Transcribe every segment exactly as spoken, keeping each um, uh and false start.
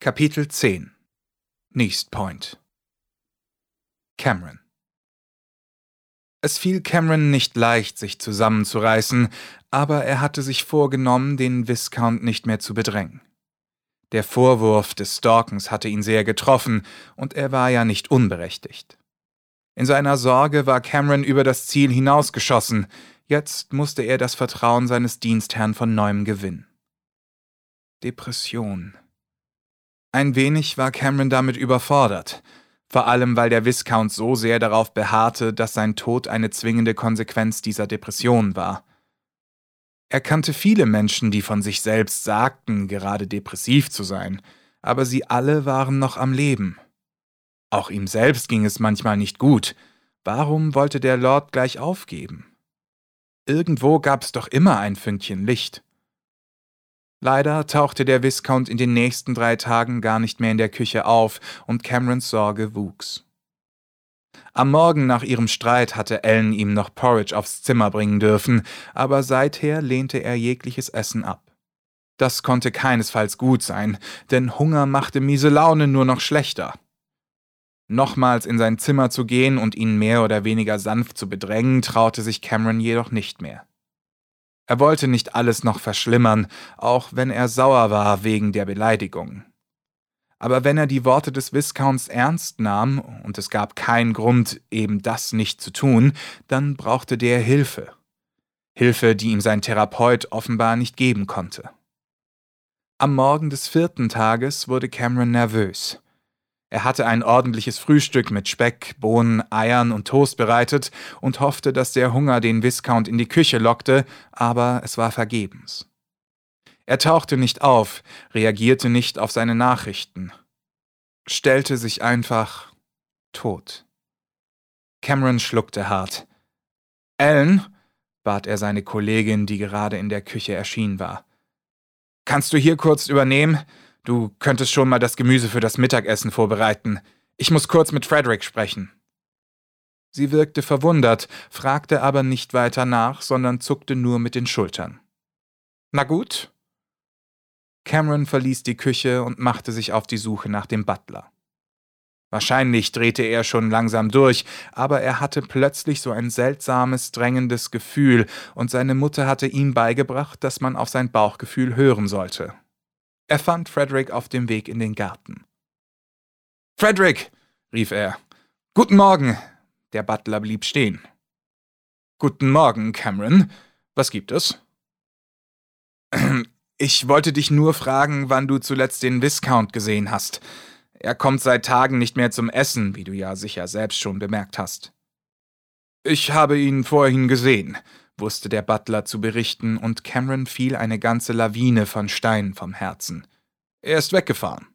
Kapitel zehn Neast Point. Cameron. Es fiel Cameron nicht leicht, sich zusammenzureißen, aber er hatte sich vorgenommen, den Viscount nicht mehr zu bedrängen. Der Vorwurf des Stalkens hatte ihn sehr getroffen, und er war ja nicht unberechtigt. In seiner Sorge war Cameron über das Ziel hinausgeschossen, jetzt musste er das Vertrauen seines Dienstherrn von neuem gewinnen. Depression. Ein wenig war Cameron damit überfordert, vor allem weil der Viscount so sehr darauf beharrte, dass sein Tod eine zwingende Konsequenz dieser Depression war. Er kannte viele Menschen, die von sich selbst sagten, gerade depressiv zu sein, aber sie alle waren noch am Leben. Auch ihm selbst ging es manchmal nicht gut. Warum wollte der Lord gleich aufgeben? Irgendwo gab es doch immer ein Fünkchen Licht. Leider tauchte der Viscount in den nächsten drei Tagen gar nicht mehr in der Küche auf, und Camerons Sorge wuchs. Am Morgen nach ihrem Streit hatte Ellen ihm noch Porridge aufs Zimmer bringen dürfen, aber seither lehnte er jegliches Essen ab. Das konnte keinesfalls gut sein, denn Hunger machte miese Laune nur noch schlechter. Nochmals in sein Zimmer zu gehen und ihn mehr oder weniger sanft zu bedrängen, traute sich Cameron jedoch nicht mehr. Er wollte nicht alles noch verschlimmern, auch wenn er sauer war wegen der Beleidigung. Aber wenn er die Worte des Viscounts ernst nahm, und es gab keinen Grund, eben das nicht zu tun, dann brauchte der Hilfe. Hilfe, die ihm sein Therapeut offenbar nicht geben konnte. Am Morgen des vierten Tages wurde Cameron nervös. Er hatte ein ordentliches Frühstück mit Speck, Bohnen, Eiern und Toast bereitet und hoffte, dass der Hunger den Viscount in die Küche lockte, aber es war vergebens. Er tauchte nicht auf, reagierte nicht auf seine Nachrichten, stellte sich einfach tot. Cameron schluckte hart. »Ellen«, bat er seine Kollegin, die gerade in der Küche erschienen war, »kannst du hier kurz übernehmen? Du könntest schon mal das Gemüse für das Mittagessen vorbereiten. Ich muss kurz mit Frederick sprechen.« Sie wirkte verwundert, fragte aber nicht weiter nach, sondern zuckte nur mit den Schultern. »Na gut.« Cameron verließ die Küche und machte sich auf die Suche nach dem Butler. Wahrscheinlich drehte er schon langsam durch, aber er hatte plötzlich so ein seltsames, drängendes Gefühl, und seine Mutter hatte ihm beigebracht, dass man auf sein Bauchgefühl hören sollte. Er fand Frederick auf dem Weg in den Garten. »Frederick«, rief er. »Guten Morgen.« Der Butler blieb stehen. »Guten Morgen, Cameron. Was gibt es?« »Ich wollte dich nur fragen, wann du zuletzt den Viscount gesehen hast. Er kommt seit Tagen nicht mehr zum Essen, wie du ja sicher selbst schon bemerkt hast.« »Ich habe ihn vorhin gesehen«, wusste der Butler zu berichten, und Cameron fiel eine ganze Lawine von Steinen vom Herzen. »Er ist weggefahren.«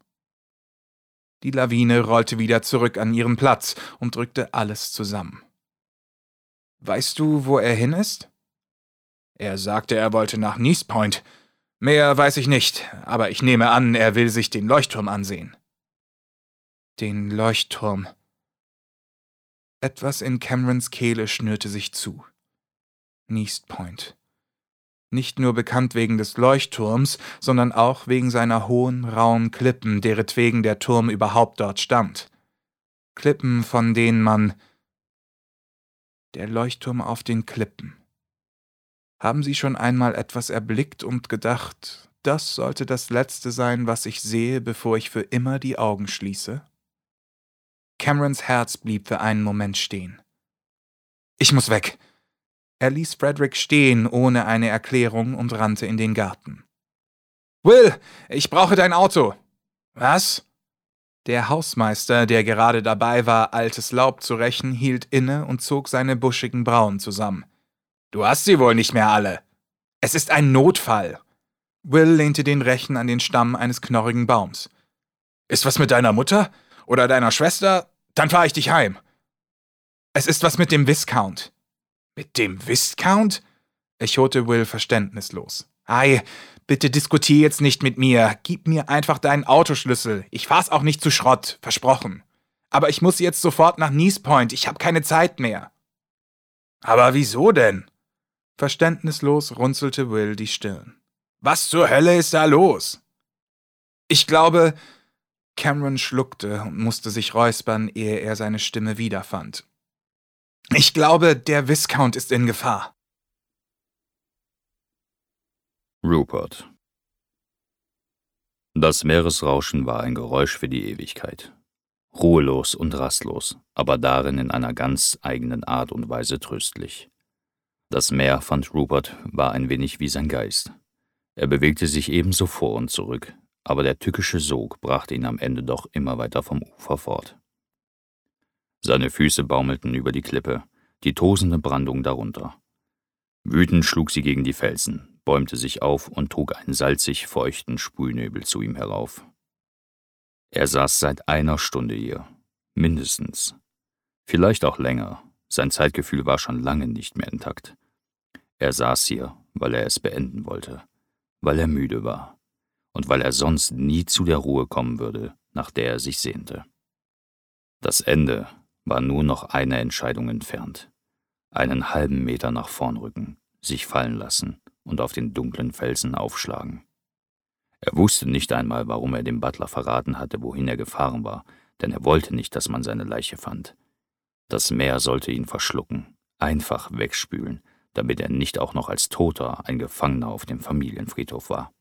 Die Lawine rollte wieder zurück an ihren Platz und drückte alles zusammen. »Weißt du, wo er hin ist?« »Er sagte, er wollte nach Neast Point. Mehr weiß ich nicht, aber ich nehme an, er will sich den Leuchtturm ansehen.« »Den Leuchtturm.« Etwas in Camerons Kehle schnürte sich zu. Neast Point. Nicht nur bekannt wegen des Leuchtturms, sondern auch wegen seiner hohen, rauen Klippen, deretwegen der Turm überhaupt dort stand. Klippen, von denen man... Der Leuchtturm auf den Klippen. Haben Sie schon einmal etwas erblickt und gedacht, das sollte das Letzte sein, was ich sehe, bevor ich für immer die Augen schließe? Camerons Herz blieb für einen Moment stehen. »Ich muss weg!« Er ließ Frederick stehen, ohne eine Erklärung, und rannte in den Garten. »Will, ich brauche dein Auto!« »Was?« Der Hausmeister, der gerade dabei war, altes Laub zu rechen, hielt inne und zog seine buschigen Brauen zusammen. »Du hast sie wohl nicht mehr alle. Es ist ein Notfall.« Will lehnte den Rechen an den Stamm eines knorrigen Baums. »Ist was mit deiner Mutter? Oder deiner Schwester? Dann fahre ich dich heim.« »Es ist was mit dem Viscount.« »Mit dem Viscount?« echote Will verständnislos. »Ei, bitte diskutier jetzt nicht mit mir. Gib mir einfach deinen Autoschlüssel. Ich fahr's auch nicht zu Schrott, versprochen. Aber ich muss jetzt sofort nach Neast Point. Ich habe keine Zeit mehr.« »Aber wieso denn?« Verständnislos runzelte Will die Stirn. »Was zur Hölle ist da los?« »Ich glaube, Cameron schluckte und musste sich räuspern, ehe er seine Stimme wiederfand. »Ich glaube, der Viscount ist in Gefahr.« Rupert. Das Meeresrauschen war ein Geräusch für die Ewigkeit. Ruhelos und rastlos, aber darin in einer ganz eigenen Art und Weise tröstlich. Das Meer, fand Rupert, war ein wenig wie sein Geist. Er bewegte sich ebenso vor und zurück, aber der tückische Sog brachte ihn am Ende doch immer weiter vom Ufer fort. Seine Füße baumelten über die Klippe, die tosende Brandung darunter. Wütend schlug sie gegen die Felsen, bäumte sich auf und trug einen salzig feuchten Sprühnebel zu ihm herauf. Er saß seit einer Stunde hier, mindestens. Vielleicht auch länger, sein Zeitgefühl war schon lange nicht mehr intakt. Er saß hier, weil er es beenden wollte, weil er müde war und weil er sonst nie zu der Ruhe kommen würde, nach der er sich sehnte. Das Ende war nur noch eine Entscheidung entfernt. Einen halben Meter nach vorn rücken, sich fallen lassen und auf den dunklen Felsen aufschlagen. Er wusste nicht einmal, warum er dem Butler verraten hatte, wohin er gefahren war, denn er wollte nicht, dass man seine Leiche fand. Das Meer sollte ihn verschlucken, einfach wegspülen, damit er nicht auch noch als Toter ein Gefangener auf dem Familienfriedhof war.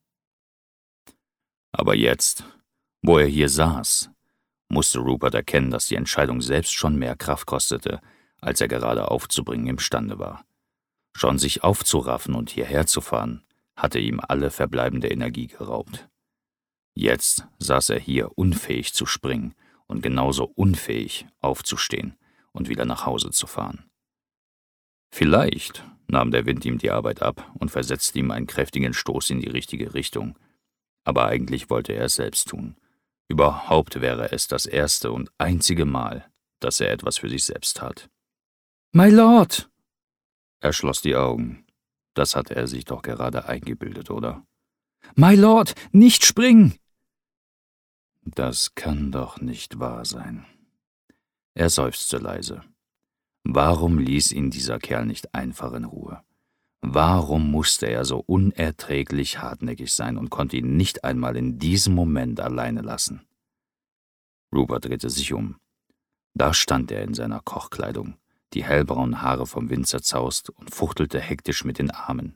Aber jetzt, wo er hier saß, musste Rupert erkennen, dass die Entscheidung selbst schon mehr Kraft kostete, als er gerade aufzubringen imstande war. Schon sich aufzuraffen und hierher zu fahren, hatte ihm alle verbleibende Energie geraubt. Jetzt saß er hier unfähig zu springen und genauso unfähig aufzustehen und wieder nach Hause zu fahren. Vielleicht nahm der Wind ihm die Arbeit ab und versetzte ihm einen kräftigen Stoß in die richtige Richtung, aber eigentlich wollte er es selbst tun. Überhaupt wäre es das erste und einzige Mal, dass er etwas für sich selbst tat. »My Lord!« Er schloss die Augen. Das hatte er sich doch gerade eingebildet, oder? »My Lord, nicht springen!« Das kann doch nicht wahr sein. Er seufzte leise. Warum ließ ihn dieser Kerl nicht einfach in Ruhe? Warum musste er so unerträglich hartnäckig sein und konnte ihn nicht einmal in diesem Moment alleine lassen? Rupert drehte sich um. Da stand er in seiner Kochkleidung, die hellbraunen Haare vom Wind zerzaust, und fuchtelte hektisch mit den Armen.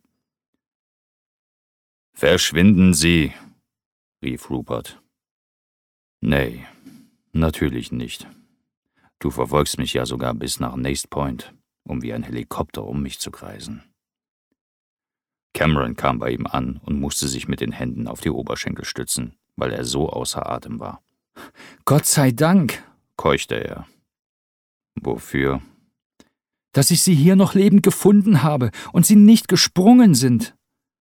»Verschwinden Sie«, rief Rupert. »Nee, natürlich nicht. Du verfolgst mich ja sogar bis nach Naste Point, um wie ein Helikopter um mich zu kreisen.« Cameron kam bei ihm an und musste sich mit den Händen auf die Oberschenkel stützen, weil er so außer Atem war. »Gott sei Dank«, keuchte er. »Wofür?« »Dass ich Sie hier noch lebend gefunden habe und Sie nicht gesprungen sind.«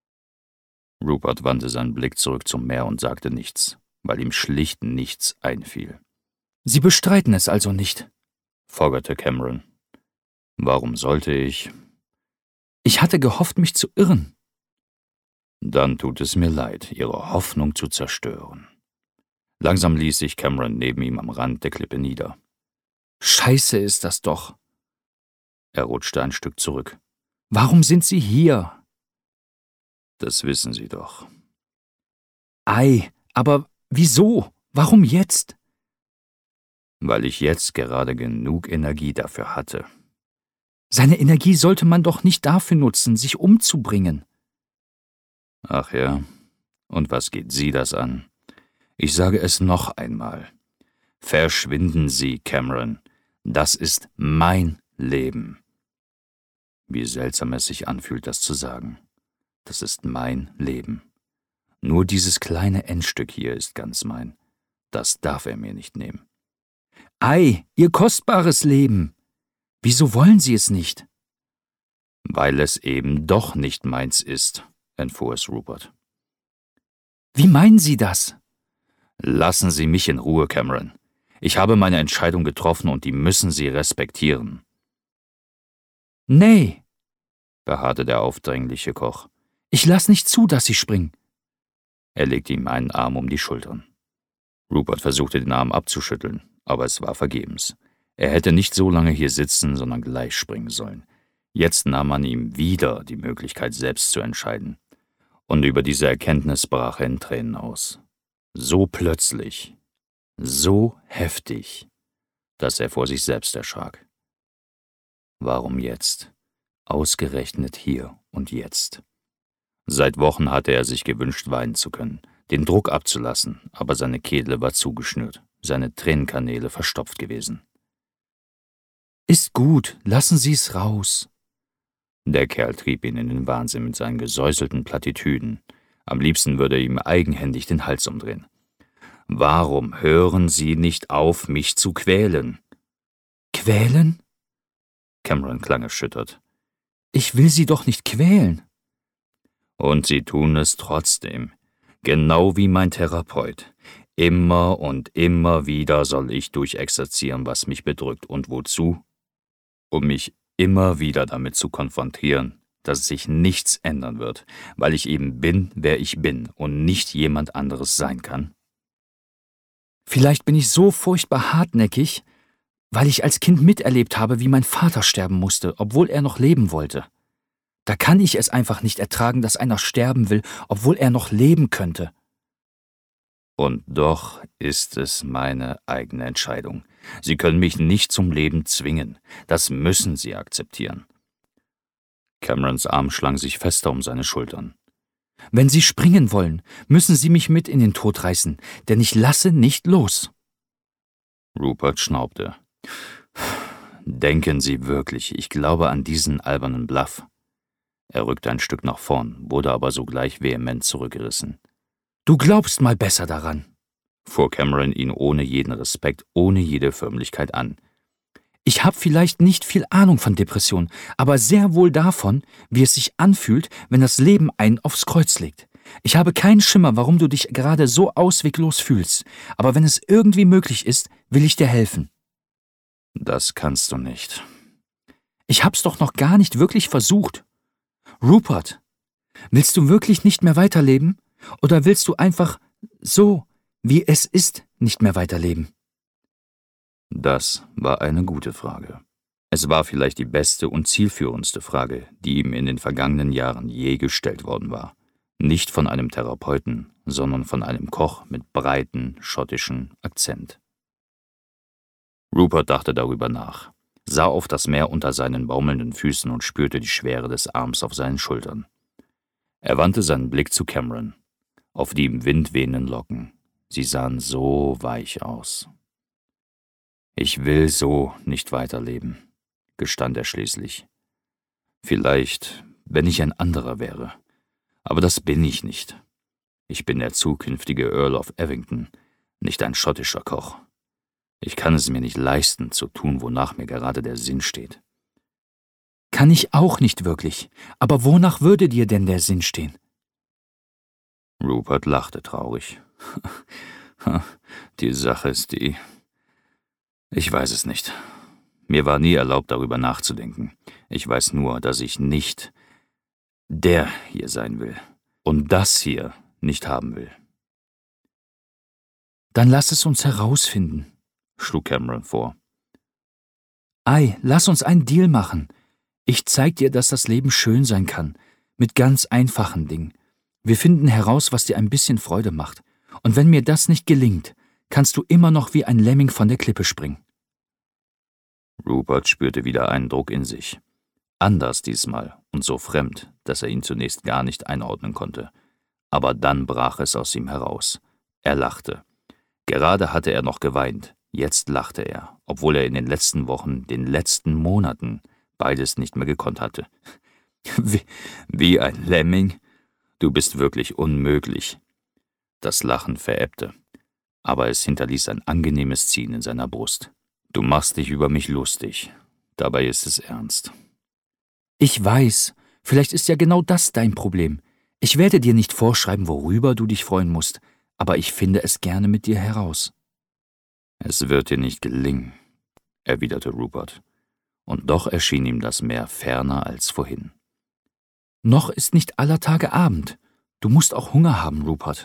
Rupert wandte seinen Blick zurück zum Meer und sagte nichts, weil ihm schlicht nichts einfiel. »Sie bestreiten es also nicht?« folgerte Cameron. »Warum sollte ich?« »Ich hatte gehofft, mich zu irren.« »Dann tut es mir leid, Ihre Hoffnung zu zerstören.« Langsam ließ sich Cameron neben ihm am Rand der Klippe nieder. »Scheiße ist das doch!« Er rutschte ein Stück zurück. »Warum sind Sie hier?« »Das wissen Sie doch.« »Ei, aber wieso? Warum jetzt?« »Weil ich jetzt gerade genug Energie dafür hatte.« »Seine Energie sollte man doch nicht dafür nutzen, sich umzubringen.« »Ach ja, und was geht Sie das an? Ich sage es noch einmal. Verschwinden Sie, Cameron. Das ist mein Leben.« Wie seltsam es sich anfühlt, das zu sagen. Das ist mein Leben. Nur dieses kleine Endstück hier ist ganz mein. Das darf er mir nicht nehmen. »Ei, Ihr kostbares Leben! Wieso wollen Sie es nicht?« »Weil es eben doch nicht meins ist«, entfuhr es Rupert. »Wie meinen Sie das?« »Lassen Sie mich in Ruhe, Cameron. Ich habe meine Entscheidung getroffen und die müssen Sie respektieren.« »Nee«, beharrte der aufdringliche Koch. »Ich lass nicht zu, dass Sie springen.« Er legte ihm einen Arm um die Schultern. Rupert versuchte, den Arm abzuschütteln, aber es war vergebens. Er hätte nicht so lange hier sitzen, sondern gleich springen sollen. Jetzt nahm man ihm wieder die Möglichkeit, selbst zu entscheiden. Und über diese Erkenntnis brach er in Tränen aus. So plötzlich, So heftig, dass er vor sich selbst erschrak. Warum jetzt? Ausgerechnet hier und jetzt. Seit Wochen hatte er sich gewünscht, weinen zu können, den Druck abzulassen, aber seine Kehle war zugeschnürt, seine Tränenkanäle verstopft gewesen. »Ist gut, lassen Sie es raus.« Der Kerl trieb ihn in den Wahnsinn mit seinen gesäuselten Plattitüden. Am liebsten würde er ihm eigenhändig den Hals umdrehen. »Warum hören Sie nicht auf, mich zu quälen?« »Quälen?« Cameron klang erschüttert. »Ich will Sie doch nicht quälen.« »Und Sie tun es trotzdem, genau wie mein Therapeut. Immer und immer wieder soll ich durchexerzieren, was mich bedrückt. Und wozu? Um mich immer wieder damit zu konfrontieren, dass sich nichts ändern wird, weil ich eben bin, wer ich bin und nicht jemand anderes sein kann.« »Vielleicht bin ich so furchtbar hartnäckig, weil ich als Kind miterlebt habe, wie mein Vater sterben musste, obwohl er noch leben wollte. Da kann ich es einfach nicht ertragen, dass einer sterben will, obwohl er noch leben könnte.« »Und doch ist es meine eigene Entscheidung. Sie können mich nicht zum Leben zwingen. Das müssen Sie akzeptieren.« Camerons Arm schlang sich fester um seine Schultern. »Wenn Sie springen wollen, müssen Sie mich mit in den Tod reißen, denn ich lasse nicht los.« Rupert schnaubte. »Denken Sie wirklich, ich glaube an diesen albernen Bluff?« Er rückte ein Stück nach vorn, wurde aber sogleich vehement zurückgerissen. »Du glaubst mal besser daran«, fuhr Cameron ihn ohne jeden Respekt, ohne jede Förmlichkeit an. »Ich habe vielleicht nicht viel Ahnung von Depression, aber sehr wohl davon, wie es sich anfühlt, wenn das Leben einen aufs Kreuz legt. Ich habe keinen Schimmer, warum du dich gerade so ausweglos fühlst, aber wenn es irgendwie möglich ist, will ich dir helfen.« »Das kannst du nicht.« »Ich hab's doch noch gar nicht wirklich versucht. Rupert, willst du wirklich nicht mehr weiterleben? Oder willst du einfach so, wie es ist, nicht mehr weiterleben?« Das war eine gute Frage. Es war vielleicht die beste und zielführendste Frage, die ihm in den vergangenen Jahren je gestellt worden war. Nicht von einem Therapeuten, sondern von einem Koch mit breiten, schottischen Akzent. Rupert dachte darüber nach, sah auf das Meer unter seinen baumelnden Füßen und spürte die Schwere des Arms auf seinen Schultern. Er wandte seinen Blick zu Cameron, auf die im Wind wehenden Locken. Sie sahen so weich aus. »Ich will so nicht weiterleben«, gestand er schließlich. »Vielleicht, wenn ich ein anderer wäre. Aber das bin ich nicht. Ich bin der zukünftige Earl of Evington, nicht ein schottischer Koch. Ich kann es mir nicht leisten, zu tun, wonach mir gerade der Sinn steht.« »Kann ich auch nicht wirklich. Aber wonach würde dir denn der Sinn stehen?« Rupert lachte traurig. »Die Sache ist die... Ich weiß es nicht. Mir war nie erlaubt, darüber nachzudenken. Ich weiß nur, dass ich nicht der hier sein will und das hier nicht haben will.« »Dann lass es uns herausfinden«, schlug Cameron vor. »Ei, lass uns einen Deal machen. Ich zeig dir, dass das Leben schön sein kann, mit ganz einfachen Dingen. Wir finden heraus, was dir ein bisschen Freude macht. Und wenn mir das nicht gelingt, kannst du immer noch wie ein Lemming von der Klippe springen.« Rupert spürte wieder einen Druck in sich. Anders diesmal und so fremd, dass er ihn zunächst gar nicht einordnen konnte. Aber dann brach es aus ihm heraus. Er lachte. Gerade hatte er noch geweint. Jetzt lachte er, obwohl er in den letzten Wochen, den letzten Monaten, beides nicht mehr gekonnt hatte. Wie, wie ein Lemming? Du bist wirklich unmöglich. Das Lachen verebbte, aber es hinterließ ein angenehmes Ziehen in seiner Brust. Du machst dich über mich lustig. Dabei ist es ernst. Ich weiß, vielleicht ist ja genau das dein Problem. Ich werde dir nicht vorschreiben, worüber du dich freuen musst, aber ich finde es gerne mit dir heraus. Es wird dir nicht gelingen, erwiderte Rupert, und doch erschien ihm das Meer ferner als vorhin. Noch ist nicht aller Tage Abend. Du musst auch Hunger haben, Rupert.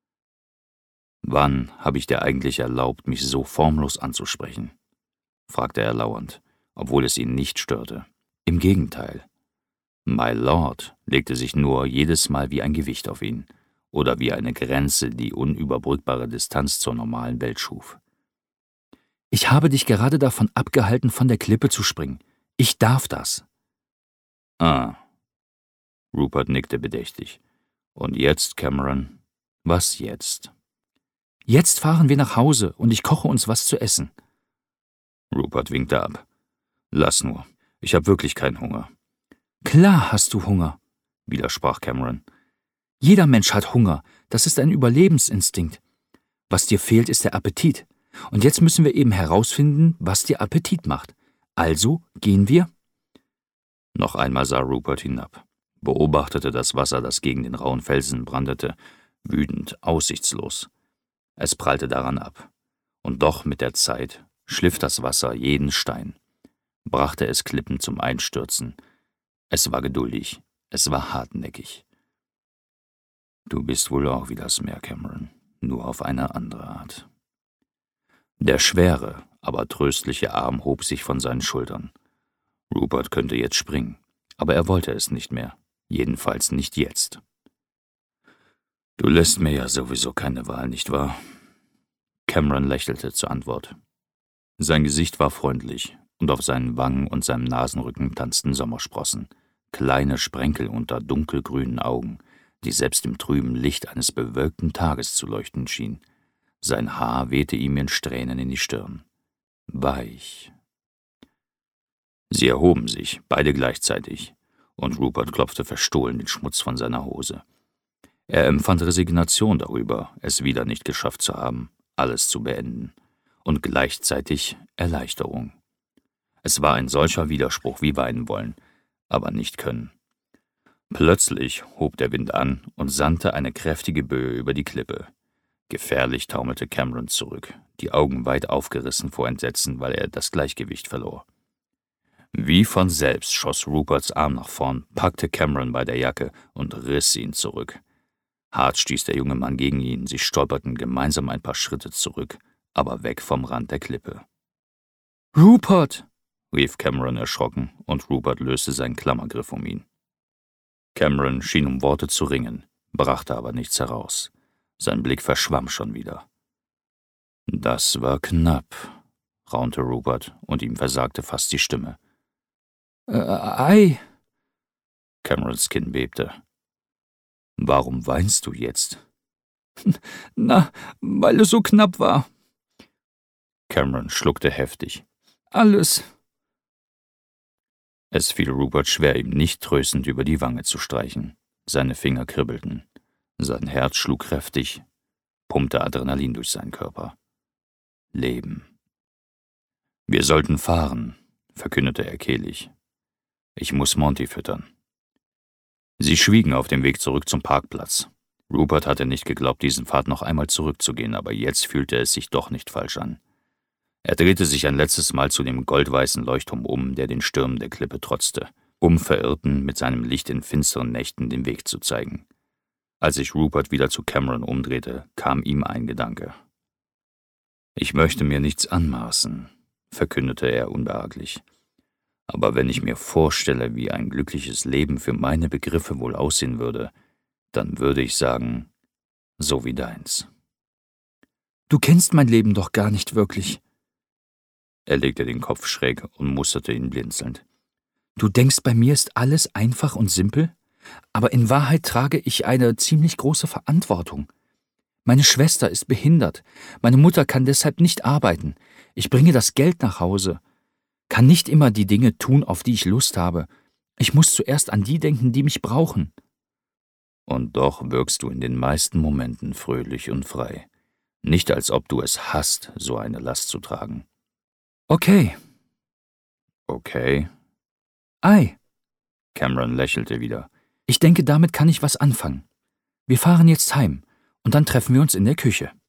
Wann habe ich dir eigentlich erlaubt, mich so formlos anzusprechen? Fragte er lauernd, obwohl es ihn nicht störte. Im Gegenteil. My Lord legte sich nur jedes Mal wie ein Gewicht auf ihn, oder wie eine Grenze, die unüberbrückbare Distanz zur normalen Welt schuf. »Ich habe dich gerade davon abgehalten, von der Klippe zu springen. Ich darf das.« »Ah.« Rupert nickte bedächtig. »Und jetzt, Cameron? Was jetzt?« »Jetzt fahren wir nach Hause und ich koche uns was zu essen.« Rupert winkte ab. »Lass nur. Ich habe wirklich keinen Hunger.« »Klar hast du Hunger«, widersprach Cameron. »Jeder Mensch hat Hunger. Das ist ein Überlebensinstinkt. Was dir fehlt, ist der Appetit. Und jetzt müssen wir eben herausfinden, was dir Appetit macht. Also gehen wir?« Noch einmal sah Rupert hinab, beobachtete das Wasser, das gegen den rauen Felsen brandete, wütend, aussichtslos. Es prallte daran ab. Und doch mit der Zeit schliff das Wasser jeden Stein, brachte es Klippen zum Einstürzen. Es war geduldig, es war hartnäckig. »Du bist wohl auch wie das Meer, Cameron, nur auf eine andere Art.« Der schwere, aber tröstliche Arm hob sich von seinen Schultern. Rupert könnte jetzt springen, aber er wollte es nicht mehr, jedenfalls nicht jetzt. »Du lässt mir ja sowieso keine Wahl, nicht wahr?« Cameron lächelte zur Antwort. Sein Gesicht war freundlich, und auf seinen Wangen und seinem Nasenrücken tanzten Sommersprossen, kleine Sprenkel unter dunkelgrünen Augen, die selbst im trüben Licht eines bewölkten Tages zu leuchten schien. Sein Haar wehte ihm in Strähnen in die Stirn. Weich. Sie erhoben sich, beide gleichzeitig, und Rupert klopfte verstohlen den Schmutz von seiner Hose. Er empfand Resignation darüber, es wieder nicht geschafft zu haben, alles zu beenden, und gleichzeitig Erleichterung. Es war ein solcher Widerspruch wie weinen wollen, aber nicht können. Plötzlich hob der Wind an und sandte eine kräftige Böe über die Klippe. Gefährlich taumelte Cameron zurück, die Augen weit aufgerissen vor Entsetzen, weil er das Gleichgewicht verlor. Wie von selbst schoss Ruperts Arm nach vorn, packte Cameron bei der Jacke und riss ihn zurück. Hart stieß der junge Mann gegen ihn, sie stolperten gemeinsam ein paar Schritte zurück, aber weg vom Rand der Klippe. »Rupert!« rief Cameron erschrocken, und Rupert löste seinen Klammergriff um ihn. Cameron schien um Worte zu ringen, brachte aber nichts heraus. Sein Blick verschwamm schon wieder. »Das war knapp«, raunte Rupert, und ihm versagte fast die Stimme. »Äh, ei!« Camerons Kinn bebte. »Warum weinst du jetzt?« »Na, weil es so knapp war.« Cameron schluckte heftig. »Alles.« Es fiel Rupert schwer, ihm nicht tröstend über die Wange zu streichen. Seine Finger kribbelten. Sein Herz schlug kräftig, pumpte Adrenalin durch seinen Körper. Leben. »Wir sollten fahren«, verkündete er kehlig. »Ich muss Monty füttern.« Sie schwiegen auf dem Weg zurück zum Parkplatz. Rupert hatte nicht geglaubt, diesen Pfad noch einmal zurückzugehen, aber jetzt fühlte es sich doch nicht falsch an. Er drehte sich ein letztes Mal zu dem goldweißen Leuchtturm um, der den Stürmen der Klippe trotzte, um Verirrten mit seinem Licht in finsteren Nächten den Weg zu zeigen. Als sich Rupert wieder zu Cameron umdrehte, kam ihm ein Gedanke. »Ich möchte mir nichts anmaßen«, verkündete er unbehaglich. »Aber wenn ich mir vorstelle, wie ein glückliches Leben für meine Begriffe wohl aussehen würde, dann würde ich sagen, so wie deins.« »Du kennst mein Leben doch gar nicht wirklich.« Er legte den Kopf schräg und musterte ihn blinzelnd. »Du denkst, bei mir ist alles einfach und simpel? Aber in Wahrheit trage ich eine ziemlich große Verantwortung. Meine Schwester ist behindert. Meine Mutter kann deshalb nicht arbeiten. Ich bringe das Geld nach Hause, kann nicht immer die Dinge tun, auf die ich Lust habe. Ich muss zuerst an die denken, die mich brauchen.« »Und doch wirkst du in den meisten Momenten fröhlich und frei. Nicht, als ob du es hasst, so eine Last zu tragen.« »Okay.« »Okay?« »Ei.« Cameron lächelte wieder. »Ich denke, damit kann ich was anfangen. Wir fahren jetzt heim, und dann treffen wir uns in der Küche.«